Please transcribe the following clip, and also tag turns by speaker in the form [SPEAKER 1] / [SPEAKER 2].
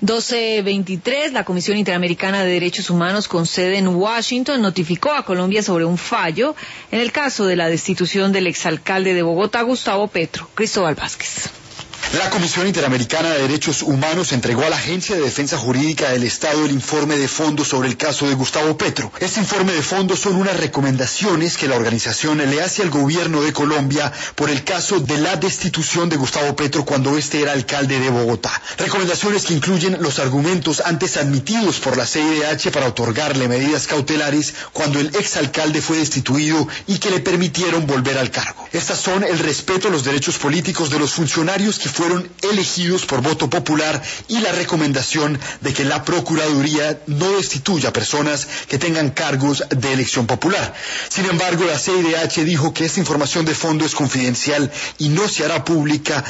[SPEAKER 1] 12:23, la Comisión Interamericana de Derechos Humanos con sede en Washington notificó a Colombia sobre un fallo en el caso de la destitución del exalcalde de Bogotá, Gustavo Petro. Cristóbal Vázquez.
[SPEAKER 2] La Comisión Interamericana de Derechos Humanos entregó a la Agencia de Defensa Jurídica del Estado el informe de fondo sobre el caso de Gustavo Petro. Este informe de fondo son unas recomendaciones que la organización le hace al gobierno de Colombia por el caso de la destitución de Gustavo Petro cuando este era alcalde de Bogotá. Recomendaciones que incluyen los argumentos antes admitidos por la CIDH para otorgarle medidas cautelares cuando el exalcalde fue destituido y que le permitieron volver al cargo. Estas son el respeto a los derechos políticos de los funcionarios que fueron elegidos por voto popular y la recomendación de que la Procuraduría no destituya a personas que tengan cargos de elección popular. Sin embargo, la CIDH dijo que esta información de fondo es confidencial y no se hará pública